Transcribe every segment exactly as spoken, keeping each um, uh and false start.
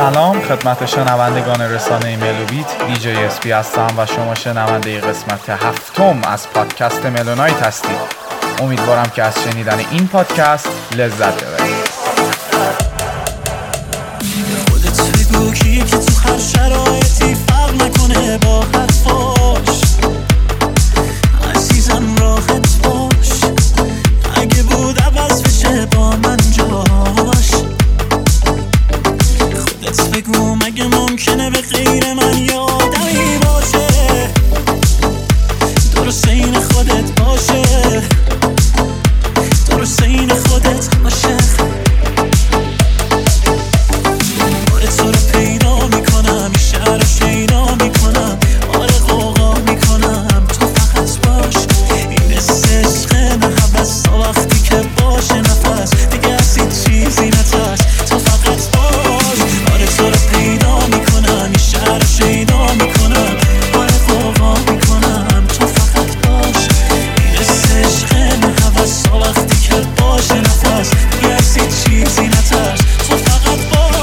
سلام خدمت شنوندگان رسانه ملوبیت، دی جی اس پی هستم و شما شنونده قسمت هفتم از پادکست ملونایت هستید. امیدوارم که از شنیدن این پادکست لذت ببرید. خودت بگو کیه که تو هر شرایطی فرق نکنه با حرفاش. عزیزم راحت باش، اگه بود عوض بشه با من جاش. خودت بگو مگه ممکنه به غیر من یه آدمی باشه، درست این خودت باشه، درست این خودت باشه. آره تو رو پیدا میکنم، این شهر رو شیدا میکنم، آره قوقا میکنم، تو فقط باش. این عشق نه حوث تا وقتی که باشه نفس دیگه از این چیزی نترس، تو فقط باش. آره تو رو پیدا میکنم، این شهر رو شیدا میکنم، آره قوقا میکنم، تو فقط باش. این عشق نه حوث تا وقتی که باشه نفس دیگه از این چیزی نترس، تو فقط باش.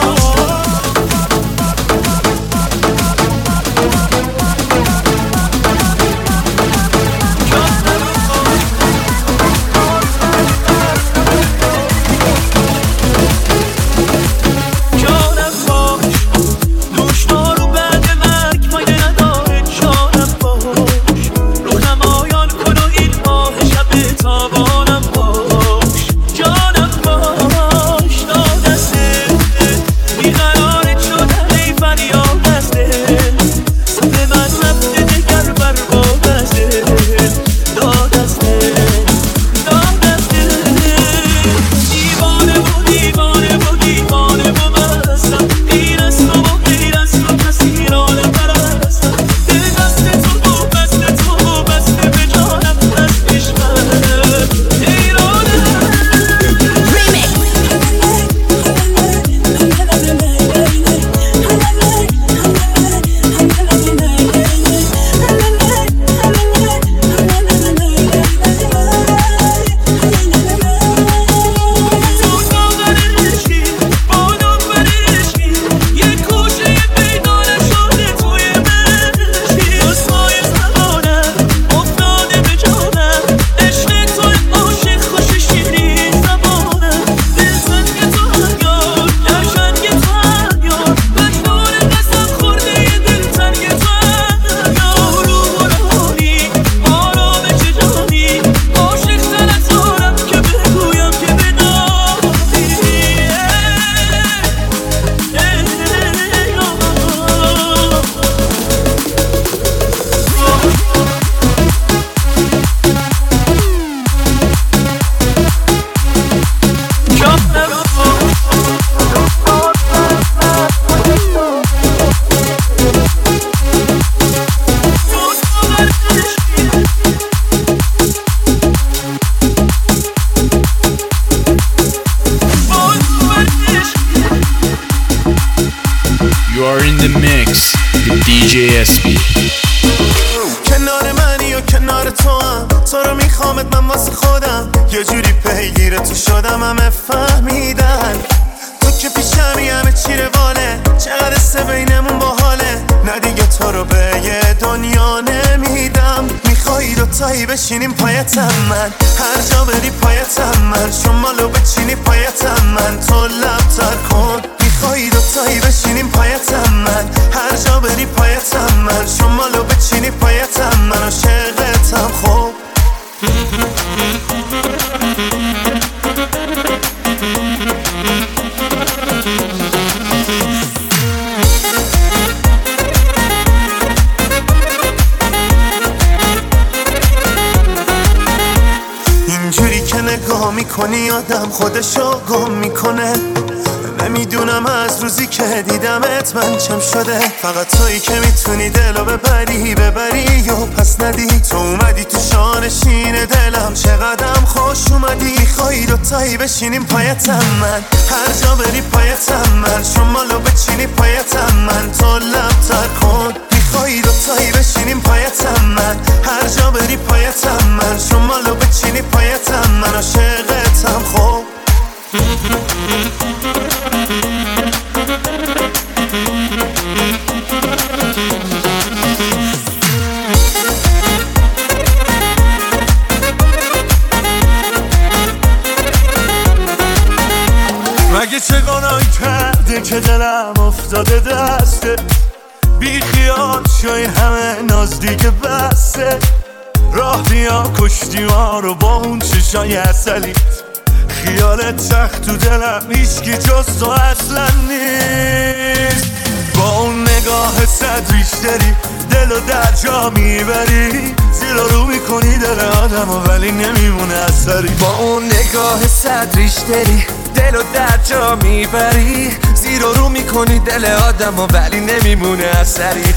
You are in the mix with دی جی اس پی. کنار منی و کنار تو هم، تو رو میخوامت من واسه خودم، یه جوری پیگیر تو شدم همه فهمیدن تو که پیشمی همه چی رواله، چقدر سه بینمون باحاله، نه دیگه تو رو به یه دنیا نمیدم. میخوایی دوتایی بشینیم پایتم من، هر جا بری پایتم من، شمالو بچینی پایتم من، تو لب تر کن. میخوایی دوتایی بشینیم پایتم من، هر جا بری پایتم من، شمالو بچینی پایتم من، عاشقتم خوب. اینجوری که نگاه میکنی آدم خودشو گم میکنه، نمیدونم از روزی که دیدمت من چم شده. فقط تویی که میتونی دلو ببری ببری و پس ندی، تو اومدی تو شانشین دلم، چقدرم خوش اومدی. میخوایی دوتایی بشینیم پایتم من، هر جا بری پایتم من، شمالو بچینی پایتم من، تو لب تر کن. میخوایی دوتایی بشینیم پایتم من، هر جا بری پایتم من، شمالو بچینی پایتم من، عاشقتم خوب. اینه که دلم افتاده دسته، بی خیال شای همه نزدیک بسته. راه بیا کشتی ما رو با اون چشای اصلی، خیالت تخت تو دلم هیچکی جز تو اصلا نیست. با اون نگاه صد ریشتری دل و در جا میبری، زیر رو میکنی دل آدم و ولی نمیمونه اثری. با اون نگاه صد ریشتری دل و در جا میبری، زیر رو میکنی دل آدم و ولی نمیمونه اثری.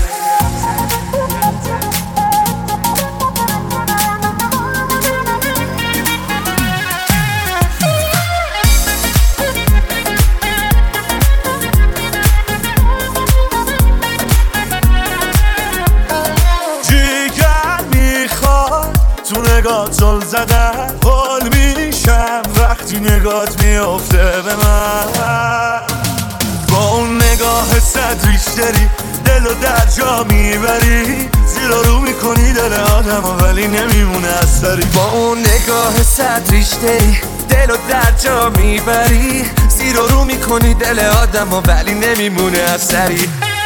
تو نگاه زل زدن حال میشم وقتی نگات میافته به من. با اون نگاه صد ریشتری دل و در جا میبری، زیر رو میکنی دل آدم و ولی نمیمونه اثری. با اون نگاه صد ریشتری دل و در جا میبری، زیر رو میکنی دل آدم و ولی نمیمونه اثری.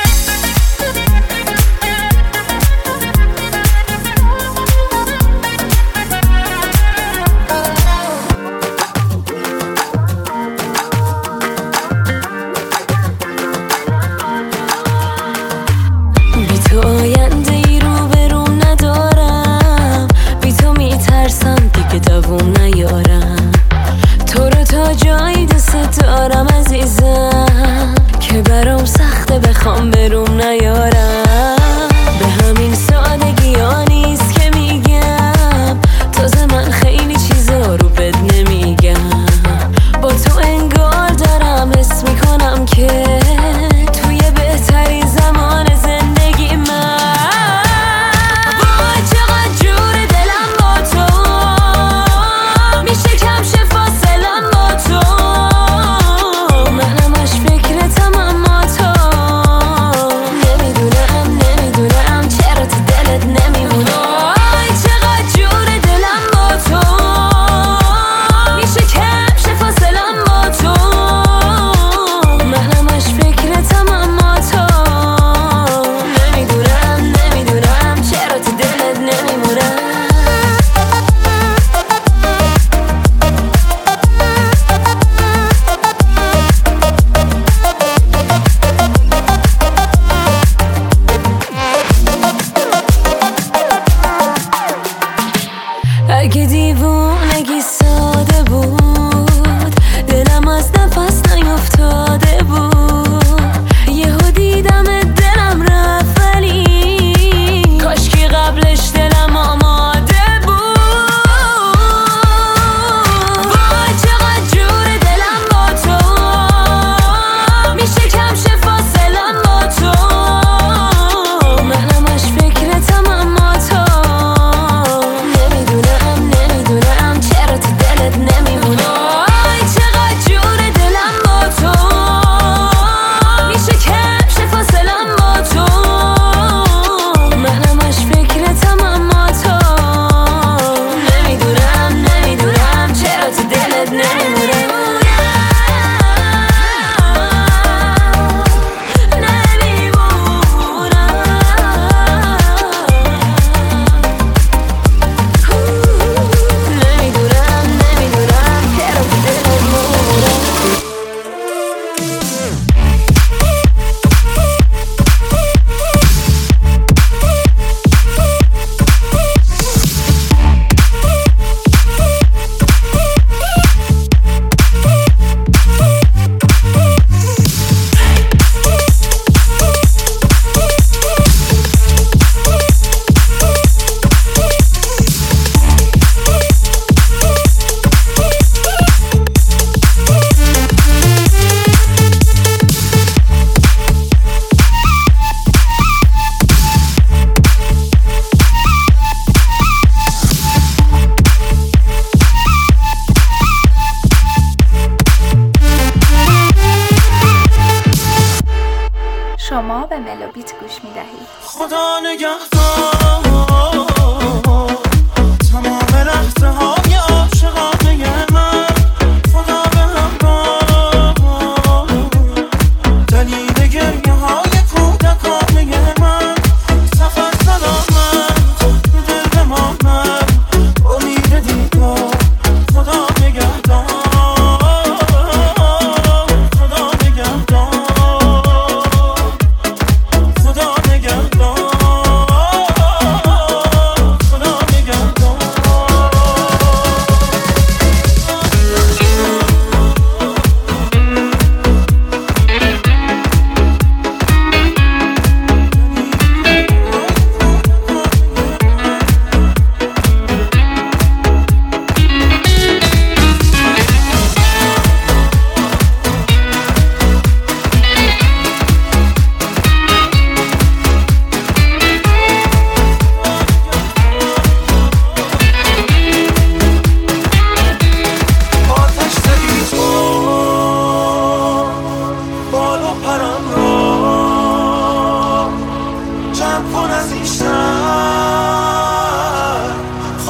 آینده ای رو بروم ندارم، بی تو میترسم دیگه دووم نیارم. تو رو تا جایی دوست دارم عزیزم که برام سخته بخوام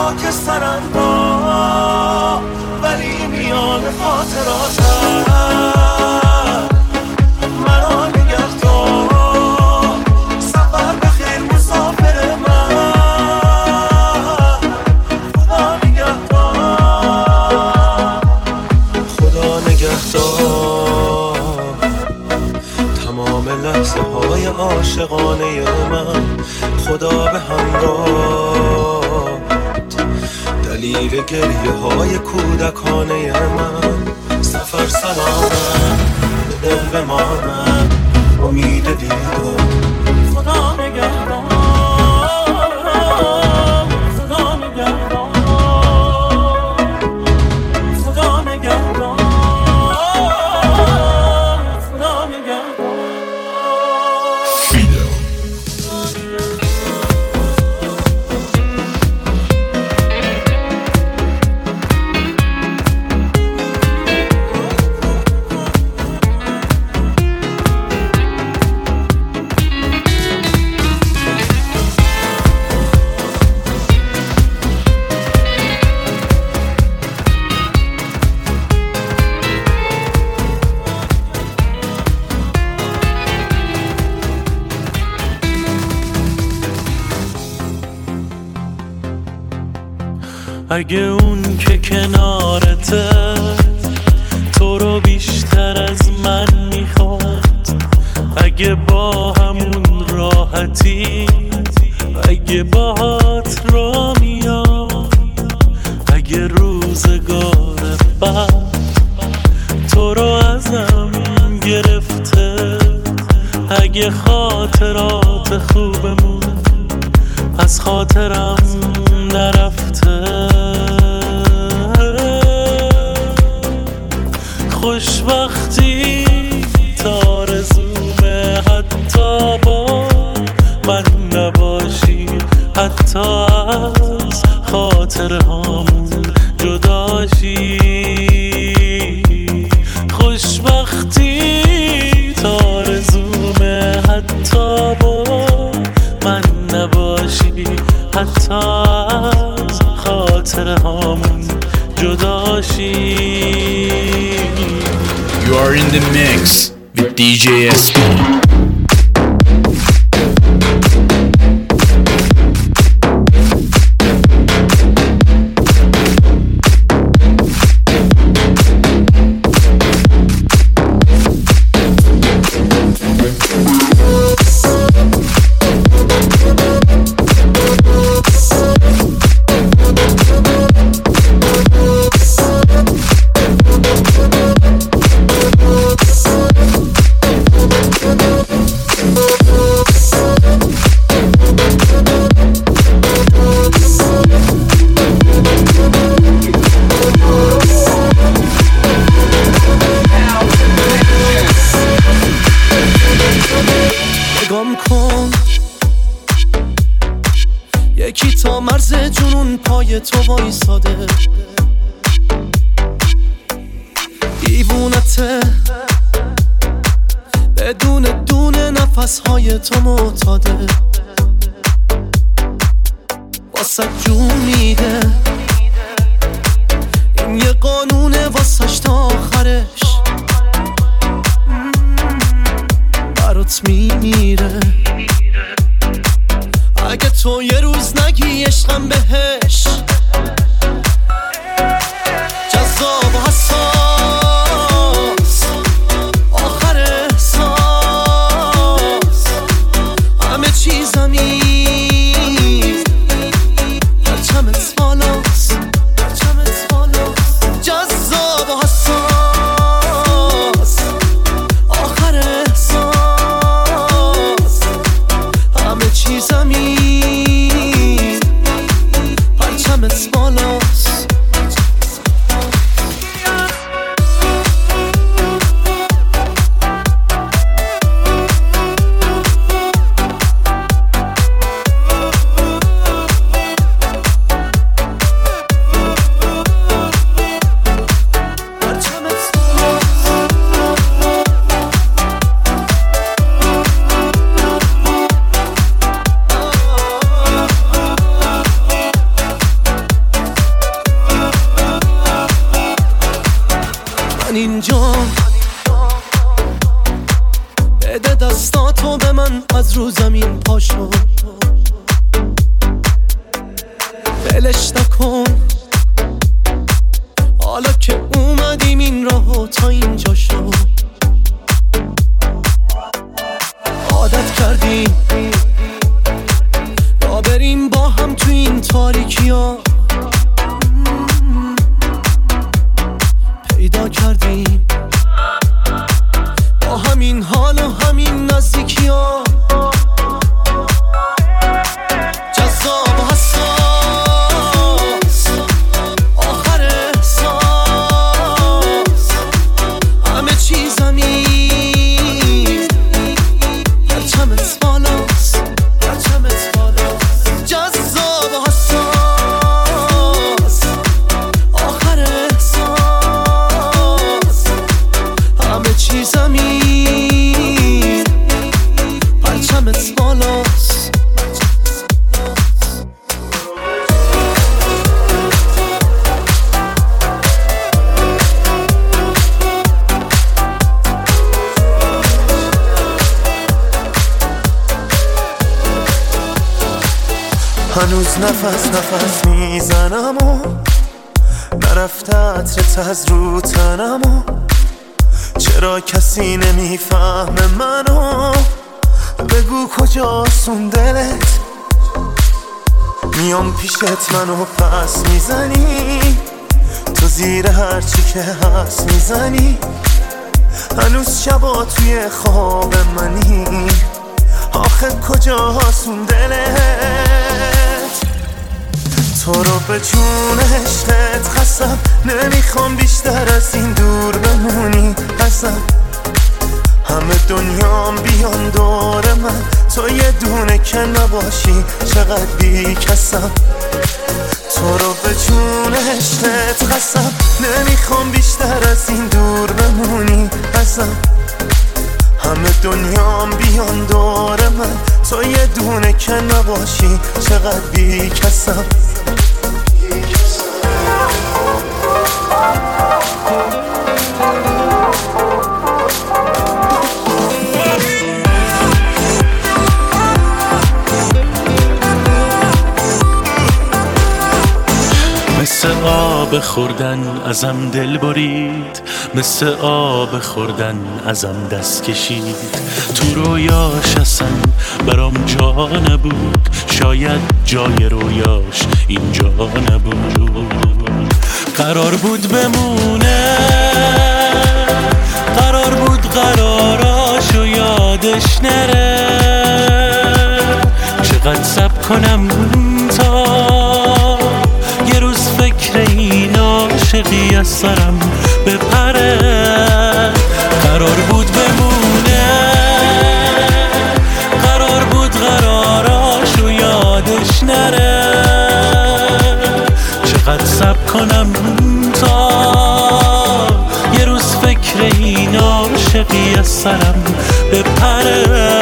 خاک سرندام ولی میان خاطراتم منو نگه دار. سفر بخیر مسافر من، خدا نگه دار، خدا نگه دار. تمام لحظه های عاشقانه من خدا به همراه، دلیل گریه های کودکانه من. سفر سلامت به دل بمانم، امید دیدار. خدا نگهدار، خدا نگهدار، خدا نگهدار، خدا نگهدار. اگه اون که کنارته تو رو بیشتر از من میخواد، اگه با همون راحتی، اگه باهات را میاد، اگه روزگار بعد تو رو ازم گرفته، اگه خاطرات خوبمون از خاطرم نرفته، خوشبختی تارزومه حتی با من نباشی، حتی از خاطرهامون جداشی. خوشبختی تارزومه حتی با من نباشی، حتی از خاطرهامون جداشی. You are in the mix with دی جی اس پی. یکی تا مرز جنون پای تو وایساده، دیوونته بدون دونه نفسهای تو معتاده، واسه جون میده، این یه قانونه واسش تا آخرش برات میمیره. اگه تو یه روز نگی عشقم بهش، جذاب و حساس، آخر احساس، همه چیزمی پرچمت بالاست، پرچمت بالاست، جذاب و حساس، آخر احساس، همه چیزمی پرچمت بالاست. جان بده دستاتو به من از رو زمین پاشو بلش نکن حالا که اومدیم این راهو تا اینجا شو عادت کردیم را بریم با هم تو این تاریکی ها پیدا کردیم با همین حال و همین نزدیکی ها جذاب و حساس آخر احساس همه چی زمین پرچمت بالاست پرچمت بالاست جذاب و حساس آخر احساس همه چی زمین پرچمت بالاست هنوز نفس نفس میزنم و نرفته عطرت از رو تنم و چرا کسی نمیفهمه منو بگو کجاست اون دلت میام پیشت منو پس میزنی تو زیر هرچی که هست میزنی هنوز شبا توی خواب منی آخه کجاست اون دلت تو رو به جون عشقت قسم نمیخوام بیشتر از این دور بمونی ازم همه دنیام بیان دور من تو یه دونه که نباشی چقدر بی کسم تو رو به جون عشقت قسم نمیخوام بیشتر از این دور بمونی ازم همه دنیام بیان دور من تو یه دونه که نباشی چقدر بی کسم مثل آب خوردن ازم دل برید مثل آب خوردن ازم دست کشید تو رویاش اصلا برام جا نبود شاید جای رویاش اینجا نبود قرار بود بمونه قرار بود قراراشو یادش نره چقدر صبر کنم تا یه روز فکر این عاشقی از سرم بپره قرار بود بمونه قرار بود قراراشو یادش نره چقدر صبر کنم تا یه روز فکر این عاشقی از سرم بپره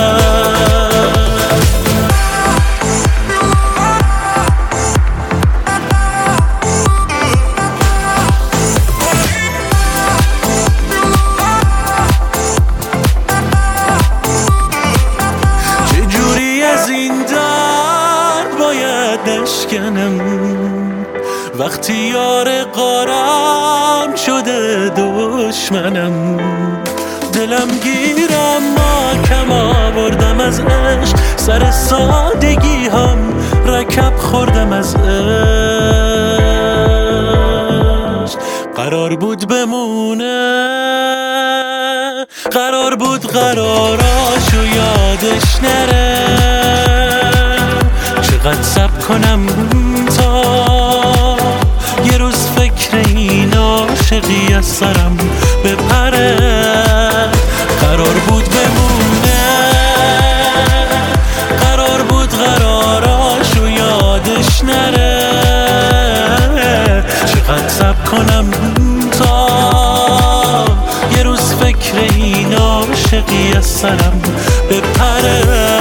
وقتی یار قارم شده دشمنم دلم گیرم ما کم آوردم از عشق سر سادگی هم رکب خوردم از عشق قرار بود بمونه قرار بود قراراشو یادش نره چقدر صبر کنم تا یه روز فکر این عاشقی از سرم بپره قرار بود بمونه قرار بود قراراشو یادش نره چقدر صبر کنم تا یه روز فکر این عاشقی از سرم بپره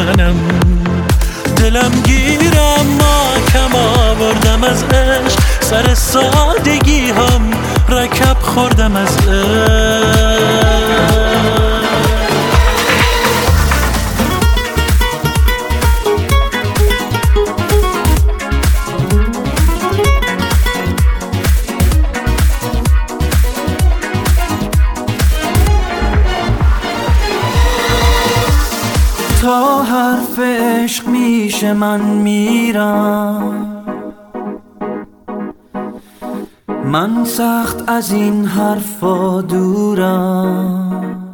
منم. دلم گیرم ما کم آوردم از عشق، سر سادگی هم رکب خوردم از عشق. تا حرف عشق میشه من میرم، من سخت از این حرفا دورم.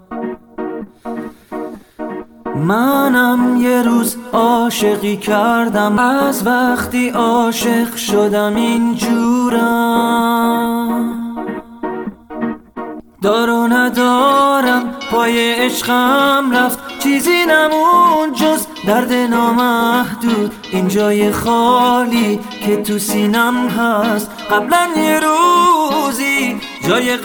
منم یه روز عاشقی کردم، از وقتی عاشق شدم اینجورم. دار و ندارم پای عشقم رفت، چیزی نمون جز درد نامحدود. این جای خالی که تو سینم هست، قبلا یه روزی جای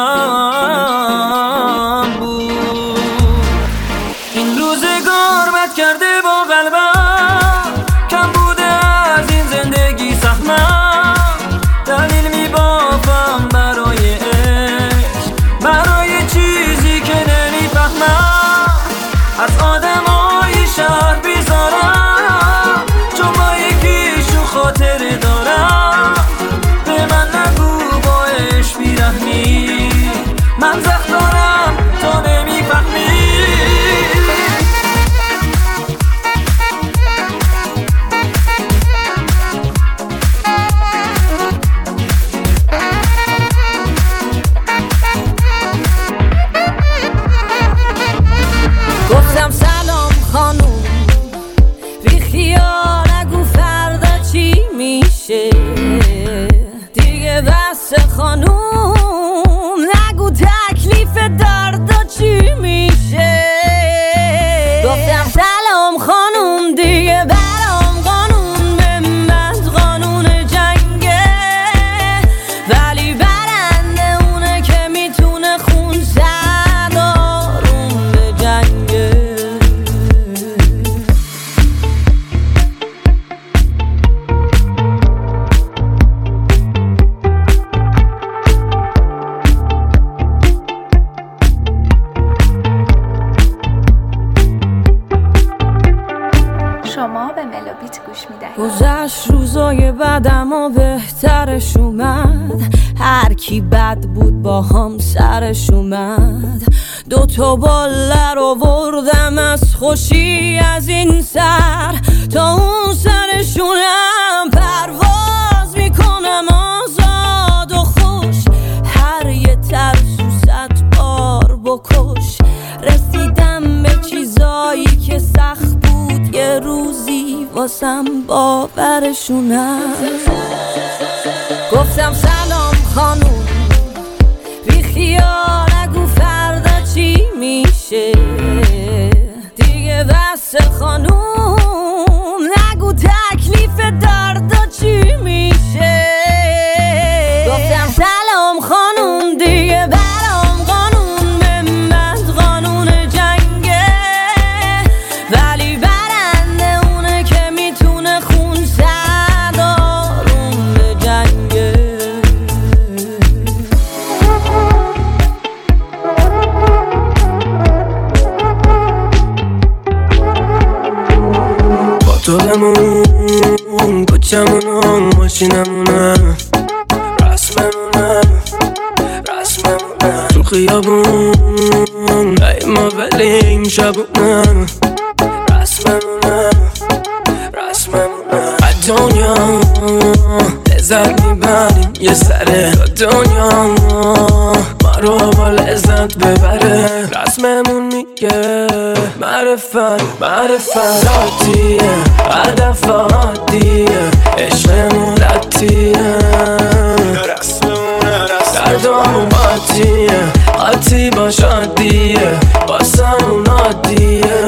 قلبم بود. این روزگار بد کرده با قلبم، کم بوده از این زندگی سهمم. دلیل میبافم برای عشق، برای چیزی که نمیفهمم. از آدمای شهر بیزارم، چون با یکیشون خاطره دارم. به من نگو با عشق بیرحمی، من زخم دارم تو نمیفهمی. گفتم سلام خانوم، بی خیال نگو فردا چی میشه دیگه. بس خانوم نگو تکلیف دردا چی میشه. گفتم سلام خانوم، دیگه برام قانون به من قانون جنگه، ولی برنده اونه که میتونه خون زد آروم به جنگه. شما به ملوبیت گوش میدهید. گذشت روزای بعدم و بهترش اومد، هر کی بد بود با هم سرش اومد. دوتا بالر آوردم از خوشی از این سر تا اون سرشونم. پرواز میکنم آزاد و خوش، هر یه ترسو صد بار بکش. رسیدم به چیزایی که سخت بود، یه روزی واسم باورشونم. گفتم سلام خانوم، بی خیال نگو فردا چی میشه دیگه. بس خانوم نگو تکلیف دردا چی میشه. گفتم سلام خانوم، دیگه برام قانون به من قانون جنگه، ولی برنده اونه که میتونه خون زد آروم به جنگه. با تو بمون، کوچمونم، ماشینمونم، رسممونم، رسممونم. تو خیابون ای ما ولی این شبونم، رسممونم، رسممونم. از دنیا لذت میبریم یه سره، دنیا ما رو با لذت ببره. رسممون میگه معرفت، معرفت عادیه، هدف عادیه، عشقمون رتیه. دردامون عادیه، عادی باش عادیه، واسمون عادیه.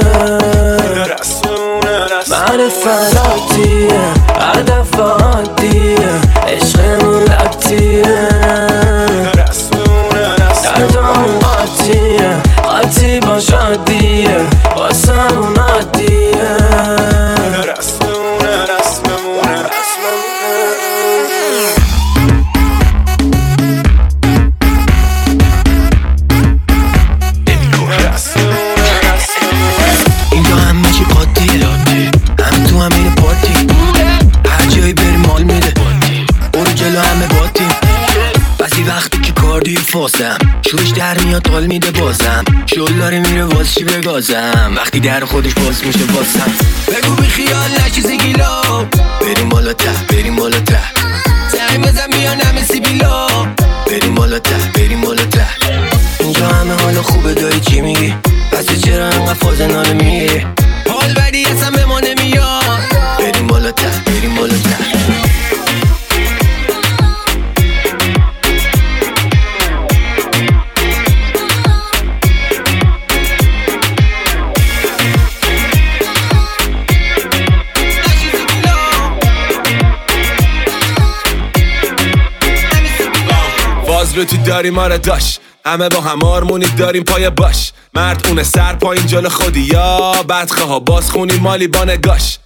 معرفت عادیه، هدف عادیه، عشقمون رتیه. دردامون عادیه، عادی باش عادیه، واسمون عادیه. شورش در میاد طال میده بازم شل داره میره واز چی بگازم وقتی در خودش باز میشه بازم بگو بی خیال نشیزی گیلا بریم بالا ته بریم بالا ته زنگ بزن میان همه سیبیلا بریم بالا ته بریم بالا ته اینجا همه حالا خوبه داری چی میگی پس چرا انقدر فاز ناله میگی حال بدی اصلا به ما نمیاد بریم بالا ته بریم بالا ته رو تو داری ما را داشت همه با هم آرمونی داریم پای باش مرد اونه سر پایین جلو خودی یا بدخواه ها باز خونی مالی با نگاش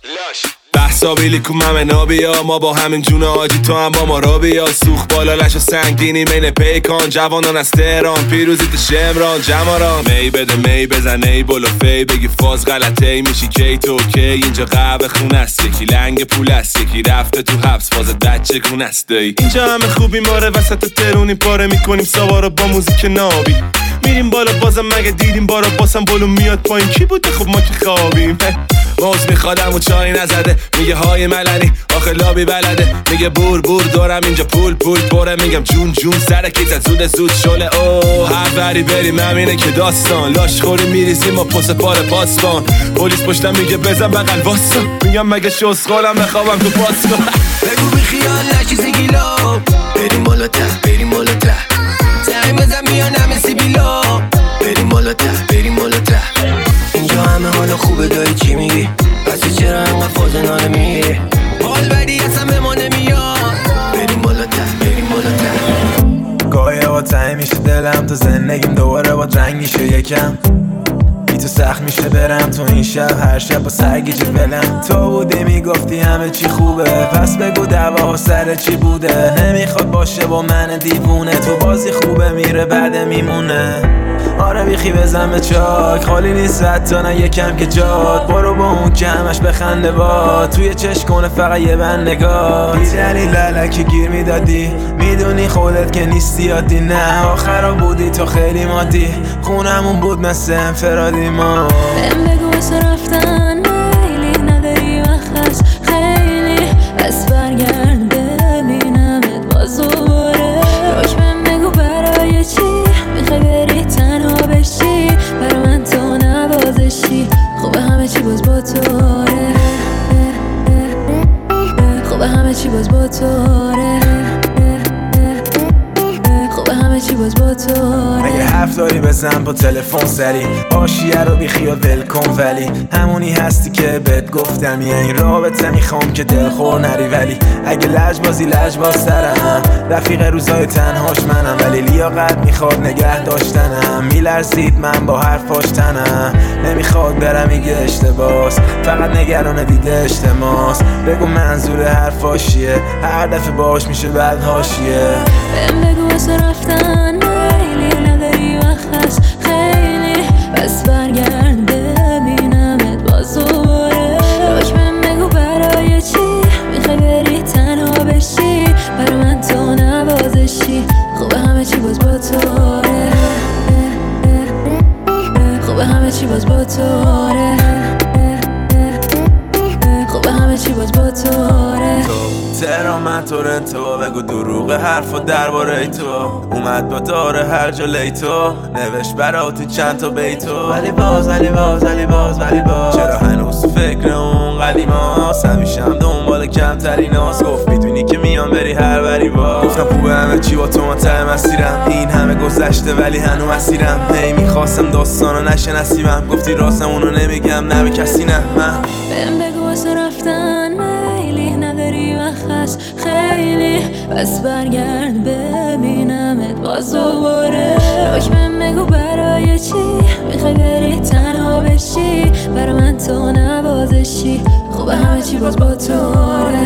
بحثا بیلی کم همه نابیا ما با همین جون آجی تو هم با ما را بیا سوخ بالا لش و سنگینی مین پیکان جوانان از تهران پیروزی تو شمران جماران می بده می بزن ای بلو فی بگی فاز غلطه ای میشی کی تو کی اینجا قهوه خون است یکی لنگ پول است یکی رفته تو حبس فاز بچه کون است ای اینجا همه خوبی ماره وسط ترونی پاره میکنیم سوارو با موزیک نابی میریم بالا بازم مگه دیدیم بارا باسم بلو میاد پایین کی بوده خب ما که خوابیم موز میخوادم و چای نزده میگه های ملنی آخه لابی بلده میگه بور بور دارم اینجا پول پول پره میگم جون جون سر کیزت زود زود شله او هر بری بریم همینه که داستان لاش خوری میریزیم و پس پار پاسبان پلیس پشتم میگه بزن بغل واسا میگم مگه شوز خالم بخوابم تو پاسبان بگو بی خیال نشیزی گیلا بریم بالا ته بریم بالا ته زنگ بزن میان همه سیبیلا بریم بالا ته بریم بالا ته اینجا همه حالا خوبه داری چی میگی پس چرا انقدر فاز ناله میگی حال بدی اصلا به ما نمیاد بریم بالا ته بریم بالا ته گاهی با تایی میشه دلم تو زندگیم دوباره با رنگ میشه یکم بی تو سخت میشه برم تو این شب هر شب با سرگیجه بلم تو بودی میگفتی همه چی خوبه پس بگو دعواها سر چی بوده نمیخواد باشه با من دیوونه تو بازی خوبه میره بعد میمونه آره بیخی بزن به چاک خالی نیست حتی نه یکم که جاد برو با اون که همش بخنده با توی چشم کنه فقط یه بند نگاه بی دلیل للکی گیر میدادی میدونی خودت که نیستی یادی نه آخرا بودی تو خیلی مادی خونمون بود مثل انفرادی ما بهم بگو واسه رفتن میلی نداری وقت هست خیلی بس برگرد ببینمت باز دوباره روش بهم بگو برای چی میخوای بری تنها بشی برای من تو نوازشی خوبه همه چی باز با توره خوبه همه چی باز با توره خوبه همه چی باز با توره مگه حرف داری بزن با تلفن سری آشیه رو بیخیال ول کن ولی همونی هستی که بهت گفتم یه این رابطه میخوام که دلخور نری ولی اگه لجبازی لجباز سرم رفیق روزای تنهاش منم ولی لیاقت میخواد نگه داشتنم میلرزید من با حرفاش تنم نمیخواد برم میگه اشتباس فقط نگران دیده اجتماس بگو منظور حرفاش چیه هر دفعه باش میشه بعد حاشیه بهم بگو واسه رفتن میلی نداری وقت هست خیلی بس برگرد ببینمت باز دوباره روش بهم بگو برای چی میخوای بری تنها بشی برای من تو نوازشی خوبه همه چی باز با توره خوبه همه چی باز با توره خوبه همه چی باز با توره تهران تورنتو بگو دروغ حرفا درباره تو اومد با داره هر جا لیتو نوشت برا تو چند تا بیتو ولی باز ولی باز ولی باز ولی باز چرا هنوز فکر اون قدیماست همیشم دنبال کمترین هاست گفت میدونی که میان بری هر بری با گفتم خوبه همه چی با تو منتهی مسیرم این همه گذشته ولی هنو مسیرم هی میخواستم داستانو نشه نصیبم گفتی راستم اونو نمیگم نه به کسی نه من بهم بگو واسه رفتن میلی نداری وقت هست خیلی بس برگرد ببینمت باز دوباره روش بهم بگو برای چی میخوای بری تنها بشی برای من تو نوازشی خوبه همه چی باز با توره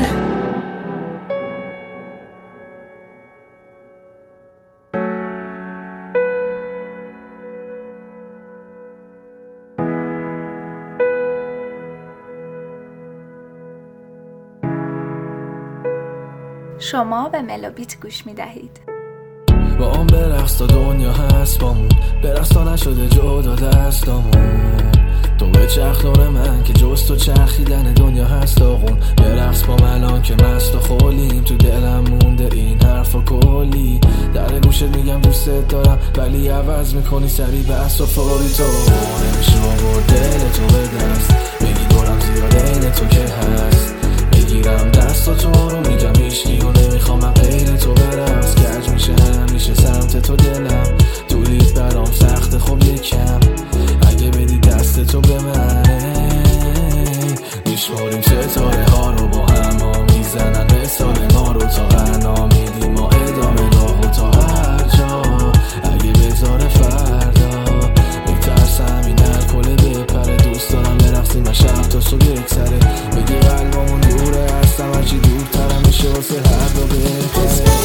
شما به ملوبیت گوش می دهید. با اون برقص تا دنیا هست بامون، برقص تا نشده جدا دستامون. تو به چرخ دور من که جز تو چرخیدن دنیا هست آقون. برقص با من که مست و خولیم، تو دلم مونده این حرف و کلی. در گوشت میگم دوست دارم ولی عوض میکنی سری بس و فوری. تو نمیشه آورد دل تو به دست، بگی دورم زیاده این تو که هست. بگیرم دست و تو رو میگم ایشکی و نمیخوام من غیر تو برقص. کج میشه همیشه سمت تو دلم، دوریت برام سخت خب یکم. اگه بدی دست تو به منه میشماریم ستاره ها رو با هم ها میزنن مثال ما رو تا غنا میدیم ما ادامه راه و تا هر جا. اگه بذاره فردا میترسم این الکل بپره، دوست دارم برقصیم و شب تا صبح یکسره. بگی قلبمون دوره هستم هرچی دورترم میشه واسه هر دو بهتره.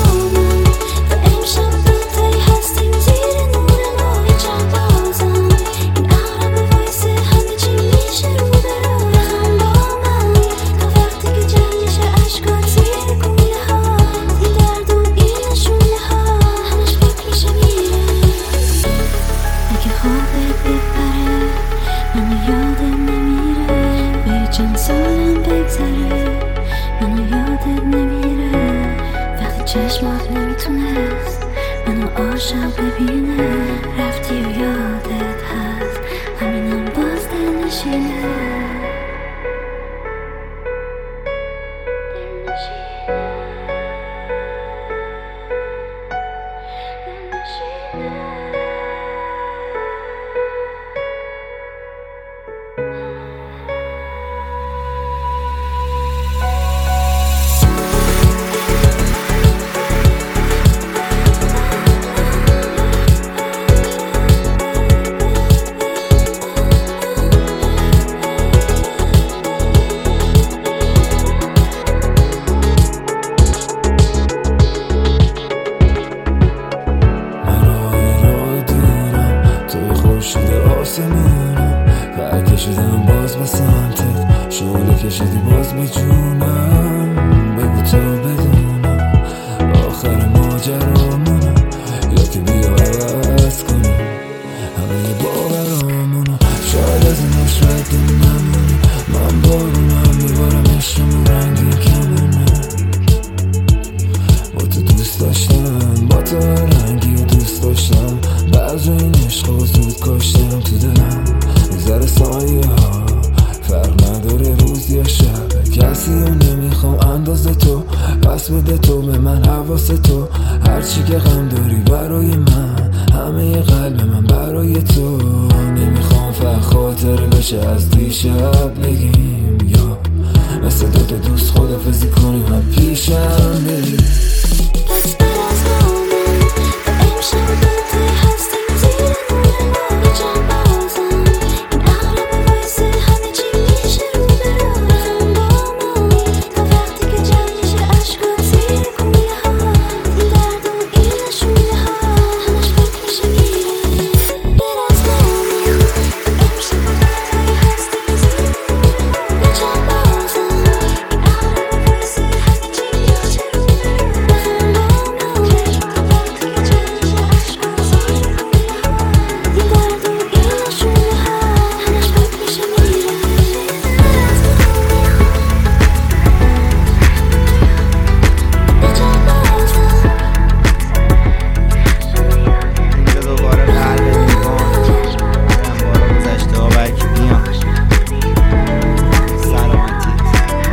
چشمات نمیتونست منو عاشق ببینه، رفتی و یادت هست همینم باز دل نشینه. کشیدم باز به سمتت، شعله کشیدی باز به جونم. بگو تا بدونم آخر ماجرامونو، یا که بیا عوض کنیم همه باورامونو. شاید از این عشق دل نمونی، من بارونم میبارم عشقمون رنگی کمونه. با تو دوست داشتم، با تو رنگی و دوست داشتم. بعض این عشق و زود کاشتم تو دلم. میذاره سایه ها فرق نداره روز یا شب، کسی رو نمیخوام اندازه تو. پس بده تو به من حواس تو، هرچی که غم داری برای من، همه قلب من برای تو. نمیخوام فقط خاطره بشه از دیشب بگیم، یا مثل دوتا دوست خدافزی کنیم هم پیشم بری. پس بر از همون و امشب بده هستیم زیر نور ما به جنب بازم. این عقرب وایسه همه چی میشه رو به رو بخم با ما، تا وقتی که جمع میشه عشقات زیر کوله ها. این درد و این نشونه ها همش پاک میشه میره. بر از همون و امشب بده هستیم زیر نور ما به جنب بازم. این عقرب وایسه همه چی میشه رو به رو بخم با ما، تا وقتی که جمع میشه عشقات زیر کوله ها. این درد و این نشونه ها همش پاک میشه میره. اینجا دوباره قلب دیوان برم بارا گذشته ها برکی بیان. سلامتی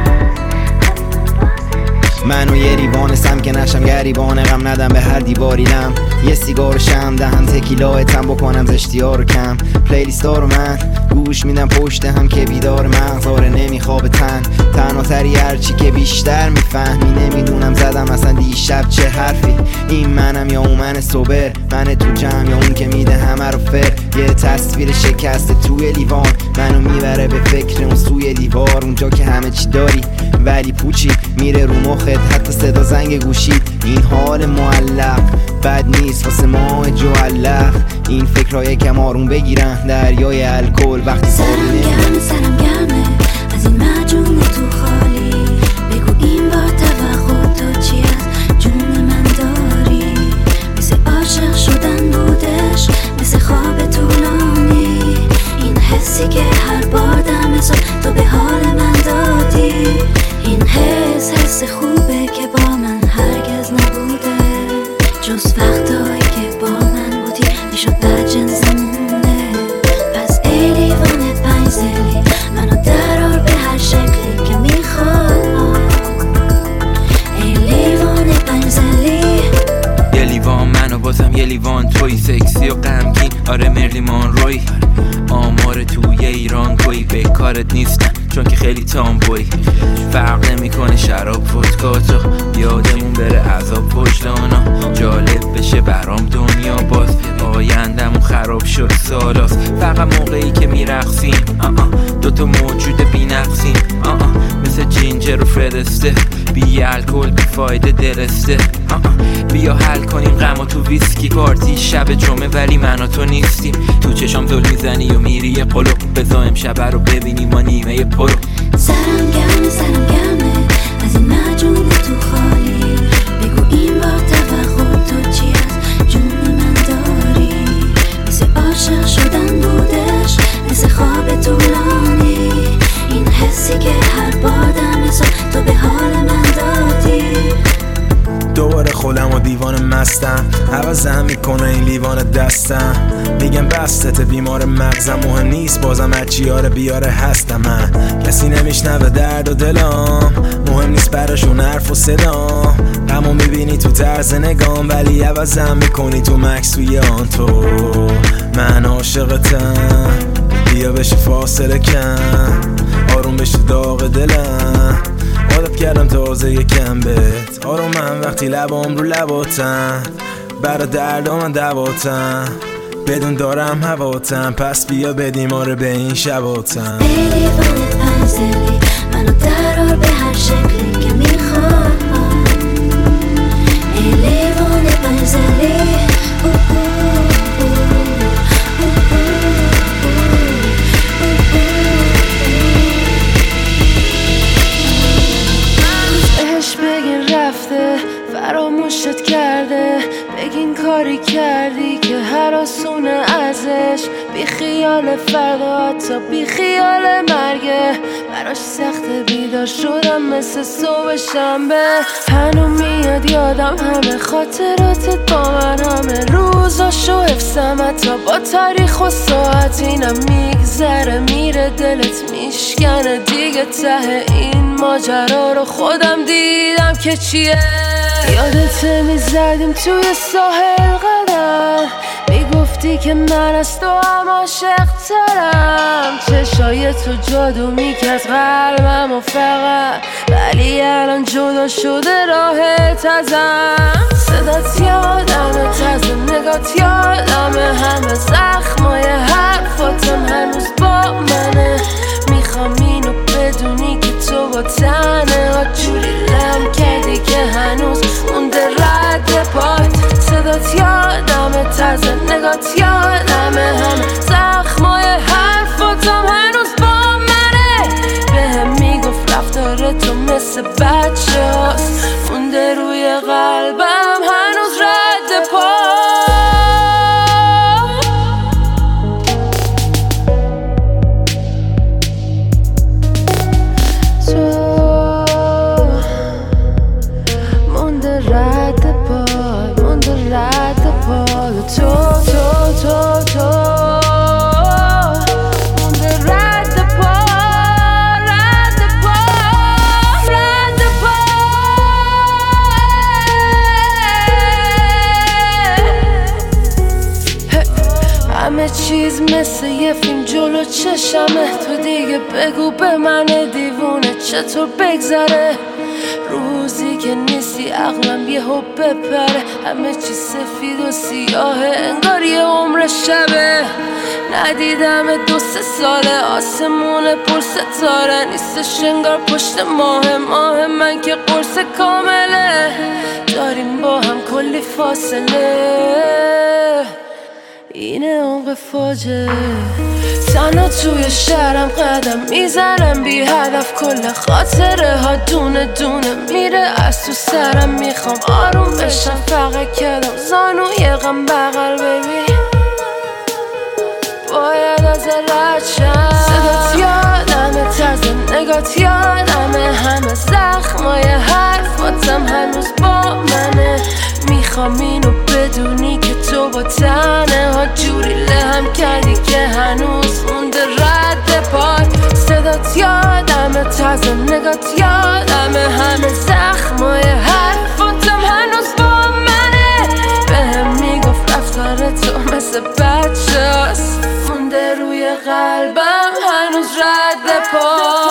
منو یه ریوانستم که نشم گریبان غم ندم به هر دیواریدم. یه سیگار شم دهن تکیلاه تم بکنم زشتی ها رو کم. پلیلیست ها رو من گوش میدم پشت هم که بیدار مغزاره نمیخواب تن. تنها تری هرچی که بیشتر میفهمی، نمیدونم زدم اصلا دیشب چه حرفی. این منم یا اون من صبر، من تو جمع یا اون که میده همه رو فر. یه تصویر شکسته توی لیوان منو میبره به فکر اون سوی دیوار، اونجا که همه چی داری ولی پوچی میره رو مخت، حتی صدا زنگ گوشید. این حال معلق بد نیست واسه ماه جوالق، این فکرهای کم آروم بگیرن دریای الکل وقتی سرم گرمه سرم گرمه از این مجون تو خالی. بگو این بار توقع تو چی از جون من داری؟ مثل شد بدجنس مونده. پس ای لیوان پنجزلی منو درار به هر شکلی که میخواد. ای لیوان پنجزلی یه لیوان من و بازم یه لیوان توی، سکسی و غمگین آره مرلیمان روی. آمار توی ایران توی به کارت نیستم چون که خیلی تامبوی. فرق نمیکنه شراب ودکا تو یادمون بره عذاب پشت آنا. جالب بشه برام دنیا باز آیندمون خراب شد سالاست. فقط موقعی که میرقصیم دوتا موجود بی نقصیم مثل جینجر و فرسته. بی الکل بی فایده دلسته. بیا حل کنیم غم و تو ویسکی پارتی شب جمعه ولی من و تو نیستیم. تو چشام زل میزنی و میری یه قلو بزا امشبه رو ببینیم ما نیمه پرو. سرم گرمه سرم گرمه از این مجموعه تو خالی. بگو این بار توقع تو چی از جون من داری؟ مثل عاشق شدن بودش مثل خواب طولانی. این حسی که هر بار دم تو به حال من دادی. دوباره خودم و دیوان مستم عوضم میکنه این لیوان دستم. میگم بستت بیمار مغزم مهم نیست بازم هرچی آره بیاره هستم. من کسی نمیشنوه درد و دلام مهم نیست براشون حرف و صدام. غمو میبینی تو طرز نگام ولی عوضم میکنی تو مکسوی آن تو. من عاشقتم بیا بشه فاصله کم آروم بشه داغ دلم. عادت کردم تازه یکم بهت آرومم وقتی لبام رو لباتم. برا دردا من دواتم بدون دارم هواتم. پس بیا بدیم آره به این شباتم. ای لیوان پنجزلی منو درار به هر شکلی که میخواد. ای لیوان پنجزلی فراموشت کرده. بگین کاری کردی که هراسونه ازش. بی خیال فردا حتی بی خیال مرگه. براش سخت بیدار شدم مثل صبح شنبه. هنو میاد یادم همه خاطراتت با من همه روزاشو حفظم حتی با تاریخ و ساعت. اینم میگذره میره دلت میشکنه دیگه ته این ماجرا رو خودم دیدم که چیه. یادت میزدیم توی ساحل قدم میگفتی که من از تو هم عاشق ترم. چشای تو جادو میکرد قلبم و فقط ولی الان جدا شده راحت ازم. صدات یادمه تازه نگات یادمه همه زخمای حرفاتم هنوز با منه. میخوام اینو بدونی که تو با تنه ها جوری لم کردی که هنوز مونده رد پات. صدات یادمه تازه نگات یادمه همه زخمای حرفاتم هنوز با منه. به هم میگفت رفتار تو مثل بچه هاست مونده روی قلبم هنوز رد پات. تو تو تو تو مونده رد پا رد پا رد پا. همه چیز مثل یه فیلم جلو چشمه. تو دیگه بگو به من دیوونه چطور بگذره روزی که نیستی عقلم یه هو بپره. همه چی سفید و سیاهه انگار یه عمر شبه. ندیدم دو سه ساله آسمون پر ستاره نیستش انگار پشت ماه ماه من که قرص کامله. داریم با هم کلی فاصله اینه عمق فاجعه. تنها توی شهرم قدم میزنم بی هدف کل خاطره ها دونه دونه میره از تو سرم. میخوام آروم بشم فقط کردم زانوی غم بغل بیبی باید از رد شم. صدات یادمه تازه نگات یادمه همه زخمای حرفاتم هنوز با منه. میخوام اینو بدونی که تو با و تنه ها جوری لهم کردی که هنوز مونده رد پای. صدات یادمه، تازه نگات یادمه، همه زخمای حرفاتم هنوز با منه. بهم میگفت رفتار تو مثل بچه هست، مونده روی قلبم هنوز رد پای.